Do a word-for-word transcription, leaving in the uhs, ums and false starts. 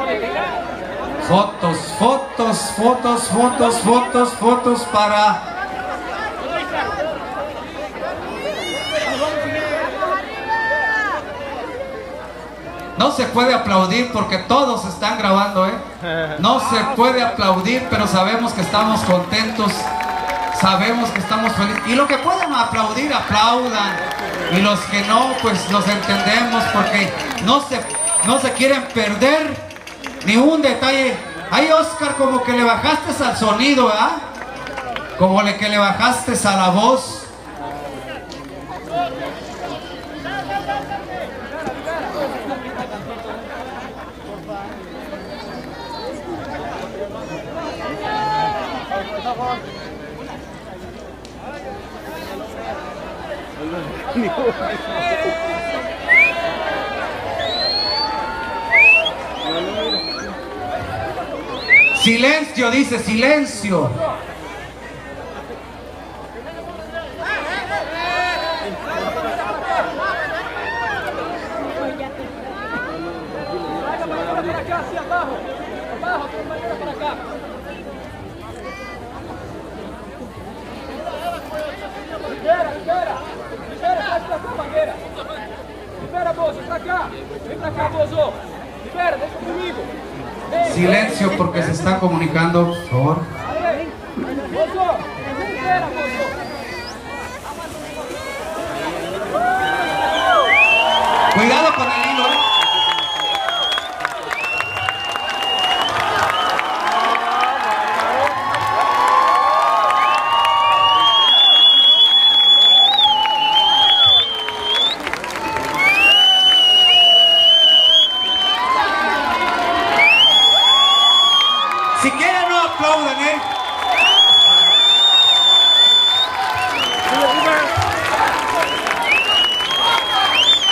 Fotos, fotos, fotos, fotos, fotos, fotos para... No se puede aplaudir porque todos están grabando, ¿eh? No se puede aplaudir, pero sabemos que estamos contentos, sabemos que estamos felices. Y los que pueden aplaudir, aplaudan. Y los que no, pues los entendemos porque no se, no se quieren perder ni un detalle. Ay, Oscar, como que le bajaste al sonido, ¿verdad? Como le que le bajaste a la voz. Silencio, dice, silencio. Libera, libera! Libera, sai pra cá, Mangueira! Libera, Bozo, vem pra cá! Vem pra cá, Bozo! Libera, deixa comigo! Vem, Silencio vem, porque vem, se están comunicando, por favor. Aí, Bozo! Libera, Bozo! Cuidado con el hilo, ¿eh? Si quieren no aplaudan, ¿eh?